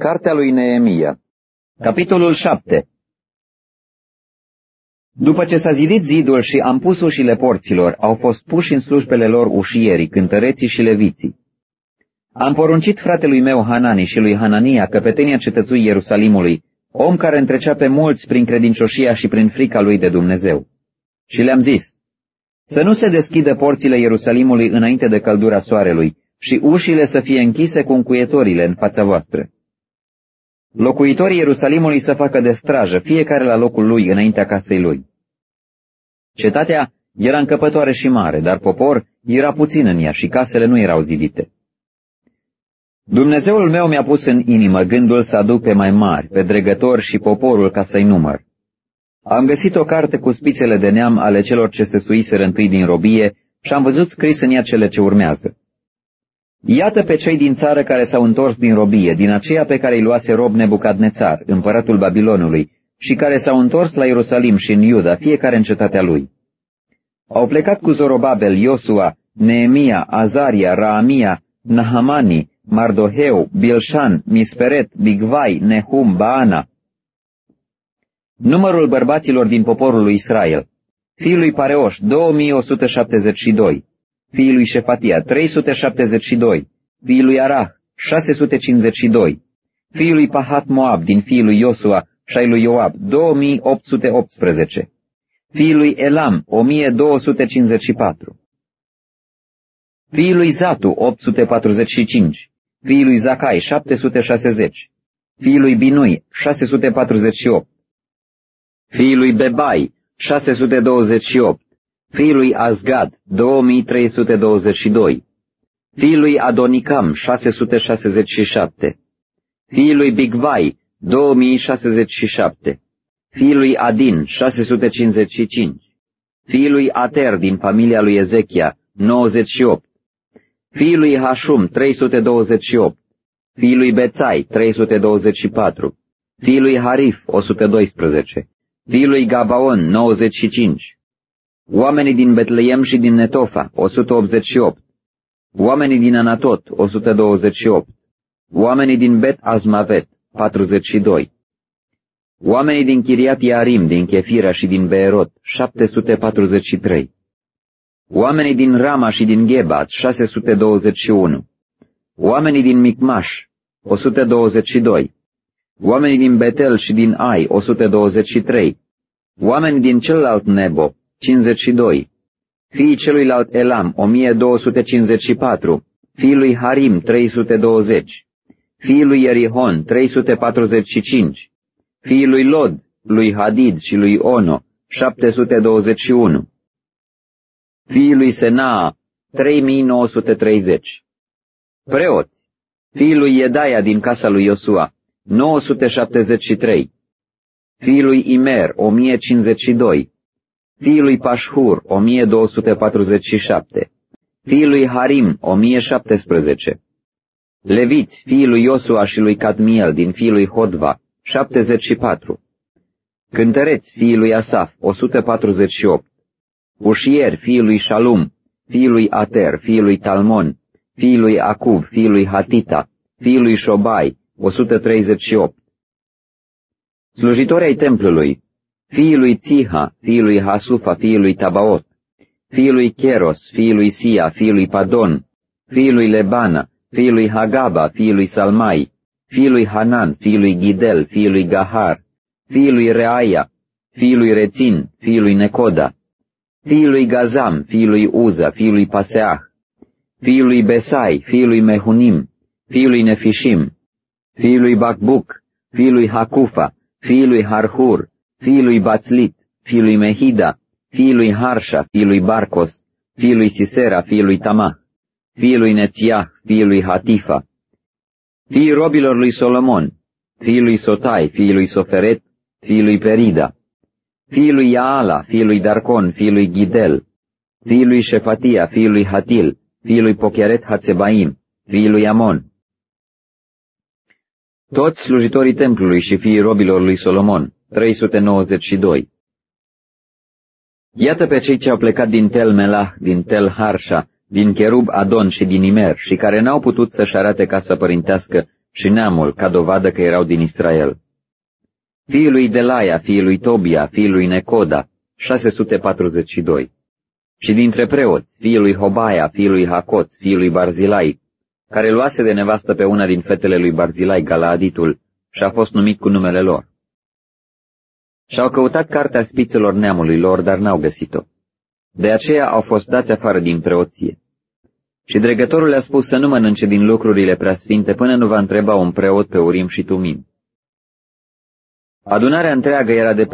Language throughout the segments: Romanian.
Cartea lui Neemia, capitolul 7. După ce s-a zidit zidul și am pus ușile porților, au fost puși în slujbele lor ușierii, cântăreții și leviții. Am poruncit fratelui meu Hanani și lui Hanania, căpetenia cetățui Ierusalimului, om care întrecea pe mulți prin credincioșia și prin frica lui de Dumnezeu. Și le-am zis, să nu se deschidă porțile Ierusalimului înainte de căldura soarelui și ușile să fie închise cu încuietorile în fața voastră. Locuitorii Ierusalimului să facă de strajă, fiecare la locul lui înaintea casei lui. Cetatea era încăpătoare și mare, dar popor era puțin în ea și casele nu erau zidite. Dumnezeul meu mi-a pus în inimă gândul să aduc pe mai mari, pe dregători și poporul ca să-i număr. Am găsit o carte cu spițele de neam ale celor ce se suiseră întâi din robie și am văzut scris în ea cele ce urmează. Iată pe cei din țară care s-au întors din robie, din aceea pe care îi luase rob Nebucadnețar, împăratul Babilonului, și care s-au întors la Ierusalim și în Iuda, fiecare în cetatea lui. Au plecat cu Zorobabel, Iosua, Neemia, Azaria, Raamia, Nahamani, Mardoheu, Bilșan, Misperet, Bigvai, Nehum, Baana. Numărul bărbaților din poporul lui Israel: fiul lui Pareoș, 2172, fiul lui Șefatia, 372, fiul lui Arah, 652, fiul lui Pahat Moab, din fiul lui Iosua și ai lui Ioab, 2818, fiul lui Elam, 1254, fiul lui Zatu, 845, fiul lui Zacai, 760, fiul lui Binui, 648, fiul lui Bebai, 628, fiul lui Azgad, 2322, fiul lui Adonicam, 667, fiul lui Bigvai, 2067, fiul lui Adin, 655, fiul lui Ater din familia lui Ezechia, 98, fiul lui Hashum, 328, fiul lui Bețai, 324, fiul lui Harif, 112, fiul lui Gabaon, 95, oamenii din Betleem și din Netofa, 188, oamenii din Anatot, 128, oamenii din Bet Azmavet, 42, oamenii din Chiriat Iarim, din Chefira și din Beerot, 743, oamenii din Rama și din Gebat, 621, oamenii din Micmaș, 122, oamenii din Betel și din Ai, 123, oamenii din celălalt Nebo, 52, fiii celuilalt Elam, 1254, fiii lui Harim, 320, fiii lui Ierihon, 345, fiii lui Lod, lui Hadid și lui Ono, 721, fiii lui Senaa, 3930, preoți, fiii lui Iedaia din casa lui Iosua, 973, fiii lui Imer, 1052, fiii lui Pașhur, 1247, fiii lui Harim, 1017, leviți, fiii lui Iosua și lui Cadmiel, din fiii lui Hodva, 74, cântăreți, fiii lui Asaf, 148, ușieri, fiii lui Shalum, fiii lui Ater, fiii lui Talmon, fiii lui Acub, fiii lui Hatita, fiii lui Șobai, 138, slujitori ai templului, fiii lui Țiha, fiii lui Hasufa, fiii lui Tabaot, fiii lui Cheros, fiii lui Sia, fiii lui Padon, fiii lui Lebana, fiii lui Hagaba, fiii lui Salmai, fiii lui Hanan, fiii lui Ghidel, fiii lui Gahar, fiii lui Reaia, fiii lui Rețin, fiii lui Necoda, fiii lui Gazam, fiii lui Uza, fiii lui Paseah, fiii lui Besai, fiii lui Mehunim, fiii lui Nefishim, fiii lui Bacbuc, fiii lui Hacufa, fiii lui Harhur, fiii lui Bațlit, fiii lui Mehida, fiii lui Harsha, fiii lui Barcos, fiii lui Sisera, fiii lui Tamah, fiii lui Nețiah, fiii lui Hatifa, fiii robilor lui Solomon, fiii lui Sotai, fiii lui Soferet, fiii lui Perida, fiii lui Iaala, fiii lui Darcon, fiii lui Ghidel, fiii lui Șefatia, fiii lui Hatil, fiii lui Pocheret Hatzebaim, fiii lui Amon, toți slujitorii templului și fiii robilor lui Solomon, 392. Iată pe cei ce au plecat din Tel Melah, din Tel Harsha, din Cherub Adon și din Imer, și care n-au putut să-și arate casa părintească, și neamul, ca dovadă că erau din Israel. Fiul lui Delaia, fiul lui Tobia, fiul lui Necoda, 642. Și dintre preoți, fiul lui Hobaia, fiul lui Hacot, fiul lui Barzilai, care luase de nevastă pe una din fetele lui Barzilai, Galaaditul, și a fost numit cu numele lor. Și-au căutat cartea spițelor neamului lor, dar n-au găsit-o. De aceea au fost dați afară din preoție. Și dregătorul le-a spus să nu mănânce din lucrurile preasfinte până nu va întreba un preot pe Urim și Tumim. Adunarea întreagă era de 42.360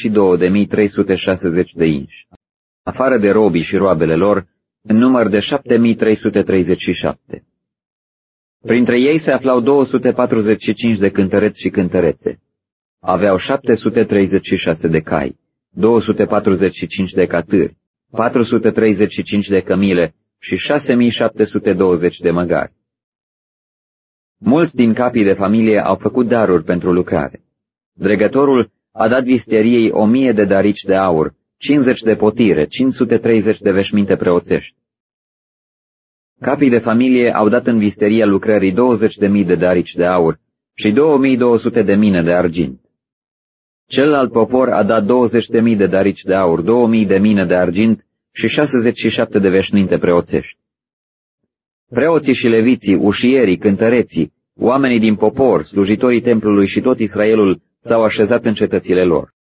de inși, afară de robii și roabele lor, în număr de 7.337. Printre ei se aflau 245 de cântăreți și cântărețe. Aveau 736 de cai, 245 de catâri, 435 de cămile și 6.720 de măgari. Mulți din capii de familie au făcut daruri pentru lucrare. Dregătorul a dat visteriei 1.000 de darici de aur, 50 de potire, 530 de veșminte preoțești. Capii de familie au dat în visteria lucrării 20.000 de darici de aur și 2.200 de mine de argint. Celălalt popor a dat 20.000 de darici de aur, 2.000 de mine de argint și 67 de veșminte preoțești. Preoții și leviții, ușierii, cântăreții, oamenii din popor, slujitorii templului și tot Israelul s-au așezat în cetățile lor.